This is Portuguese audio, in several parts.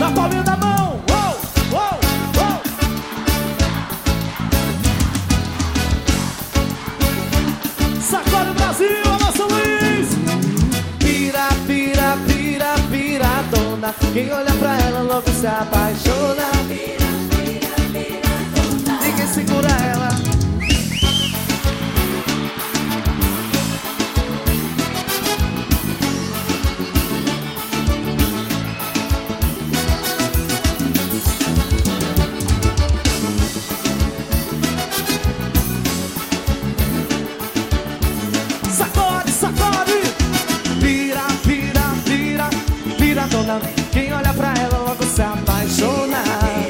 Na palminha da mão. Uou, uou, uou. Sacode o Brasil, Alonso Luiz. Pira, pira, pira, piradona. Quem olha pra ela logo se apaixona. Pira, pira, piradona. Ninguém segura ela. Quem olha pra ela logo se apaixona.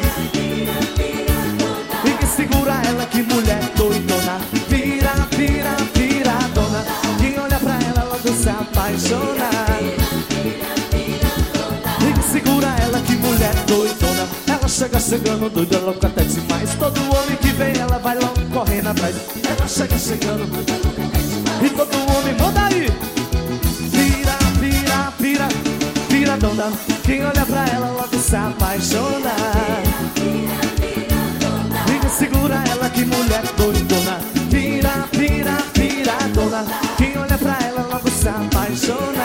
E quem segura ela, que mulher doidona. Vira, vira, viradona. Quem olha pra ela logo se apaixona. E quem segura ela, que mulher doidona. Ela chega chegando doida, louca até demais. Todo homem que vem ela vai logo correndo atrás. Ela chega chegando doida, louca até demais. E todo homem manda aí. Vira, vira, vira, viradona. Quem olha pra ela logo se apaixona. Liga, segura ela, que mulher doidona. Vira, vira, viradona. Quem olha pra ela logo se apaixona.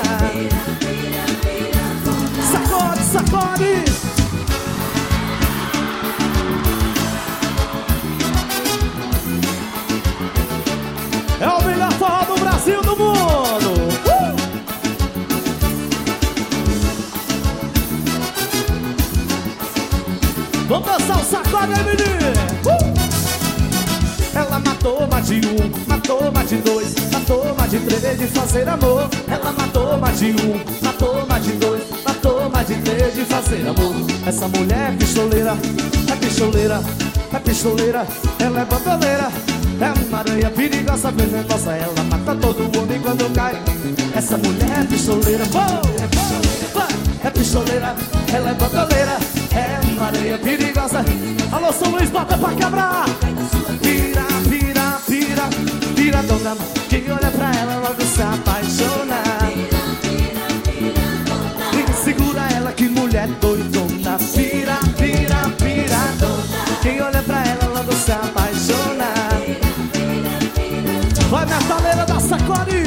Sacode, sacode. É o melhor forró do Brasil, do mundo. Vamos dançar o sacode aí, menino. Ela matou mais de um, matou mais de dois, matou mais de três de fazer amor. Ela matou mais de um, matou mais de dois, matou mais de três de fazer amor. Essa mulher é pistoleira, é pistoleira, é pistoleira. Ela é bandoleira, é uma aranha perigosa, venenosa. Ela mata todo homem quando cai. Essa mulher é pistoleira, é pistoleira, ela é bandoleira, é uma areia perigosa. Alô, São Luís, bota pra quebrar. Vira, vira, vira, viradona. Quem olha pra ela logo se apaixona. Quem segura ela, que mulher doidona. Vira, vira, viradona. Quem olha pra ela logo se apaixona. Vai, metaleira da sacode.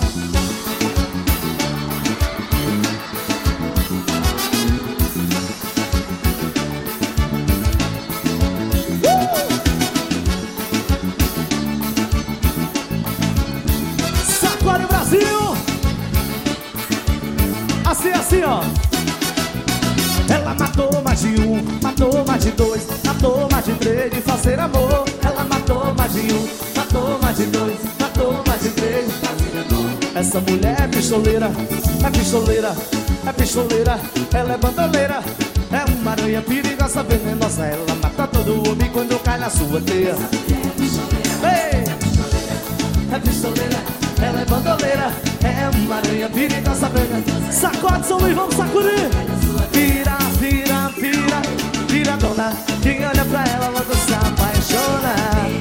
Assim, assim, ó. Ela matou mais de um, matou mais de dois, matou mais de três de fazer amor. Ela matou mais de um, matou mais de dois, matou mais de três de fazer amor. Essa mulher é pistoleira, é pistoleira, é pistoleira. Ela é bandoleira, é uma aranha perigosa, venenosa. Ela mata todo homem quando cai na sua teia. Ei! É pistoleira, ela é bandoleira, é uma aranha perigosa, venenosa. Sacode, São Luís, vamos sacudir. Vira, vira, vira, viradona. Quem olha pra ela logo se apaixona.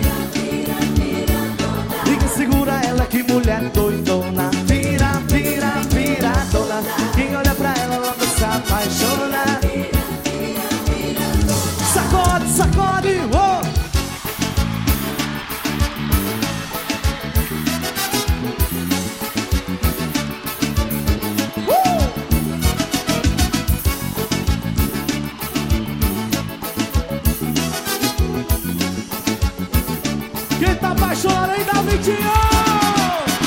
E quem segura ela, que mulher doidona. Vira, vira, viradona. Quem olha pra ela logo se apaixona. Sacode, sacode, oh! Quem tá apaixonado aí, dá um gritinho!